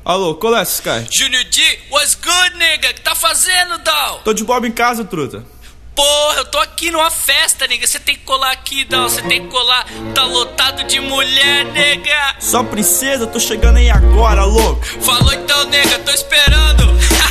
Alô, qual é, Sky? Junior D, what's good, nigga? Que tá fazendo, Dal? Tô de bob em casa, truta. Porra, eu tô aqui numa festa, nega. Você tem que colar aqui, Dal. Você tem que colar. Tá lotado de mulher, nega. Só princesa, tô chegando aí agora, louco. Falou então, nega, tô esperando.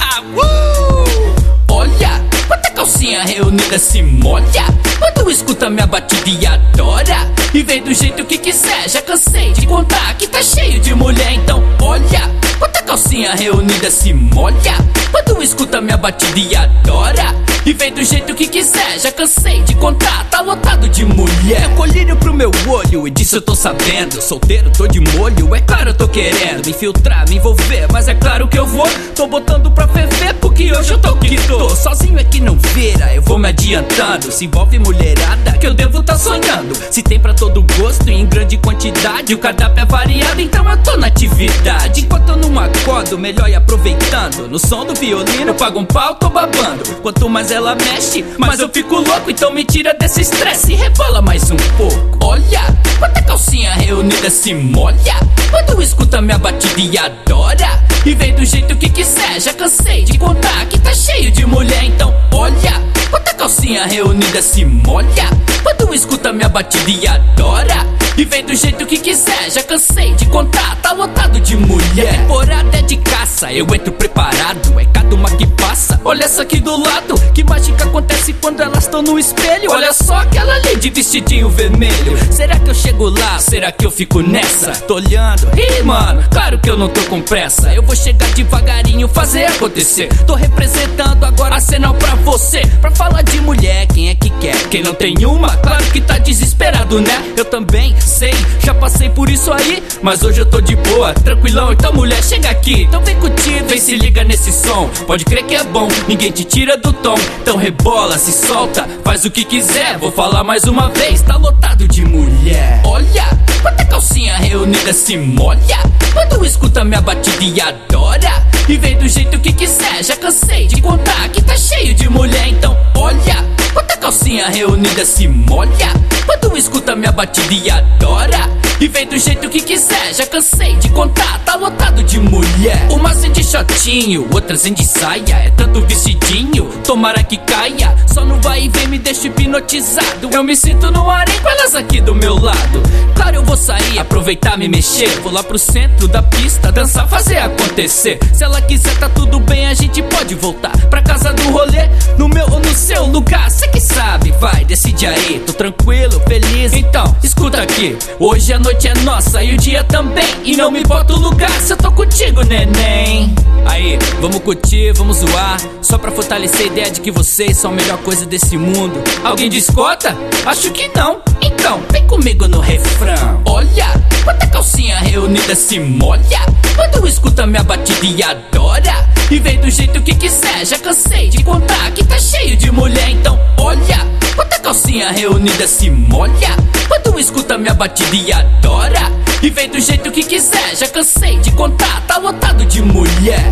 Olha, quanta calcinha reunida se molha. Quando escuta minha batida e adora, e vem do jeito que quiser. Já cansei de contar que tá cheio de mulher. Então olha, quanta calcinha reunida se molha. Quando escuta minha batida e adora, e vem do jeito que quiser. Já cansei de contar, tá lotado de mulher. Colírio pro meu olho, e disso eu tô sabendo. Solteiro, tô de molho, é claro eu tô querendo me infiltrar, me envolver, mas é claro que eu vou. Tô botando pra ferver, porque hoje eu tô que tô. Sozinho é que não vira, eu vou me adiantando. Se envolve mulherada, que eu devo tá sonhando. Se tem pra todo gosto e em grande quantidade, o cardápio é variado, então eu tô na atividade. Enquanto eu não acordo, melhor ir aproveitando. No som do violino, pago um pau, tô babando. Quanto mais ela mexe, mais eu fico louco. Então me tira desse estresse e rebola mais um pouco. Olha, quanta calcinha reunida se molha. Quando escuta minha batida e adora, e vem do jeito que quiser. Já cansei de contar que tá cheio de mulher. Então olha, quanta calcinha reunida se molha. Quando escuta minha batida e adora, e vem do jeito que quiser. Já cansei de contar, tá lotado de mulher. A temporada é de caça, eu entro preparado. É cada uma que passa, olha essa aqui do lado. Que mágica acontece quando elas estão no espelho. Olha só aquela ali de vestidinho vermelho. Será que eu chego lá? Será que eu fico nessa? Tô olhando, ih mano, claro que eu não tô com pressa. Eu vou chegar devagarinho, fazer acontecer. Tô representando agora a cena pra você. Pra falar de mulher, quem é que quer? Quem não tem uma, claro que tá desesperado, né? Eu também sei, já passei por isso aí, mas hoje eu tô de boa, tranquilão. Então mulher, chega aqui, então vem curtir, vem se liga nesse som. Pode crer que é bom, ninguém te tira do tom. Então rebola, se solta, faz o que quiser. Vou falar mais uma vez, tá lotado de mulher. Olha, quanta calcinha reunida se molha. Quando escuta minha batida e adora, e vem do jeito que quiser. Já cansei de contar que tá cheio de mulher. Então olha, quanta calcinha reunida se molha. Quando escuta minha batida e adora, e vem do jeito que quiser. Já cansei de contar, tá lotado de mulher. Umas de shortinho, outras de saia. É tanto vestidinho, tomara que caia. Só no vai e vem me deixa hipnotizado. Eu me sinto no ar com elas aqui do meu lado. Claro, eu vou sair, aproveitar, me mexer. Vou lá pro centro da pista, dançar, fazer acontecer. Se ela quiser tá tudo bem, a gente pode voltar pra casa do rolê, no meu ou no seu lugar. Cê que sabe, vai, decide aí. Tô tranquilo, feliz, então escuta aqui. Hoje a noite é nossa e o dia também, e não me importa o lugar se eu tô contigo, neném. Aí, vamos curtir, vamos zoar, só pra fortalecer a ideia de que vocês são a melhor coisa desse mundo. Alguém desconta? Acho que não. Então, vem comigo no refrão. Olha, quanta calcinha reunida se molha. Quando escuta minha batida e adora, e vem do jeito que quiser. Já cansei de contar que tá cheio de mulher. Então olha, quanta calcinha reunida se molha. Quando escuta minha batida e adora, e vem do jeito que quiser. Já cansei de contar, tá lotado de mulher.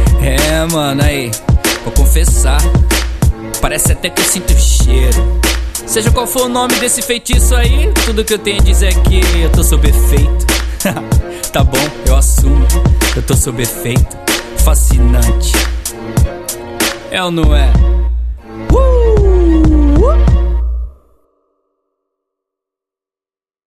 É, mano, aí, vou confessar, parece até que eu sinto o cheiro. Seja qual for o nome desse feitiço aí, tudo que eu tenho a dizer é que eu tô sob efeito. Tá bom, eu assumo, eu tô sob efeito. Fascinante. É ou não é?